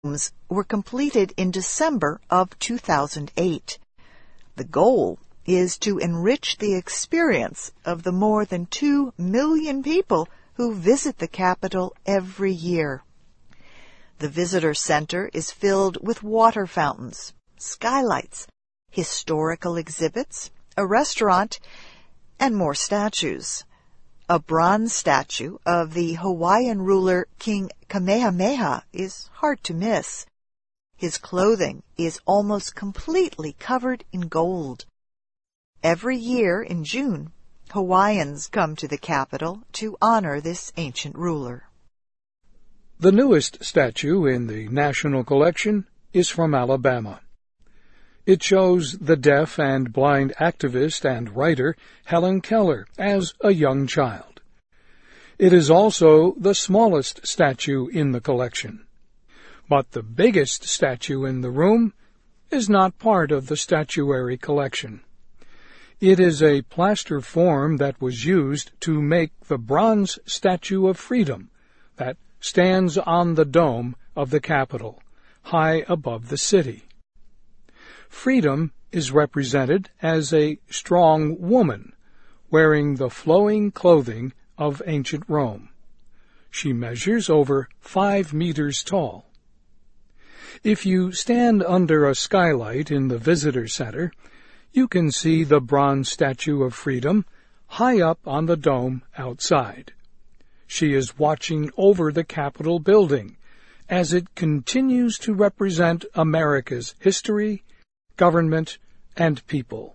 rooms were completed in December of 2008. The goal is to enrich the experience of the more than 2 million people who visit the Capitol every year. The visitor center is filled with water fountains, skylights, historical exhibits, a restaurant, and more statues. A bronze statue of the Hawaiian ruler King Kamehameha is hard to miss. His clothing is almost completely covered in gold. Every year in June, Hawaiians come to the Capitol to honor this ancient ruler. The newest statue in the National Collection is from Alabama. It shows the deaf and blind activist and writer Helen Keller as a young child. It is also the smallest statue in the collection. But the biggest statue in the room is not part of the statuary collection. It is a plaster form that was used to make the bronze Statue of Freedom that stands on the dome of the Capitol, high above the city. Freedom is represented as a strong woman, wearing the flowing clothing of ancient Rome. She measures over 5 meters tall. If you stand under a skylight in the visitor center, you can see the bronze Statue of Freedom high up on the dome outside. She is watching over the Capitol building as it continues to represent America's history, government, and people.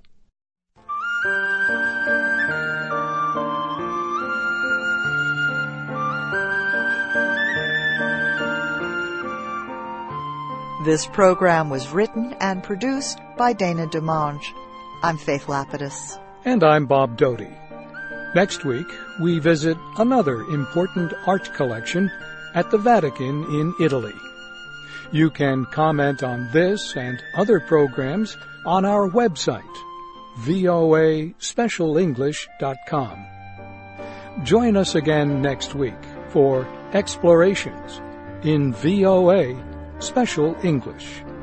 This program was written and produced by Dana DeMange. I'm Faith Lapidus. And I'm Bob Doty. Next week, we visit another important art collection at the Vatican in Italy. You can comment on this and other programs on our website, voaspecialenglish.com. Join us again next week for Explorations in VOA Special English.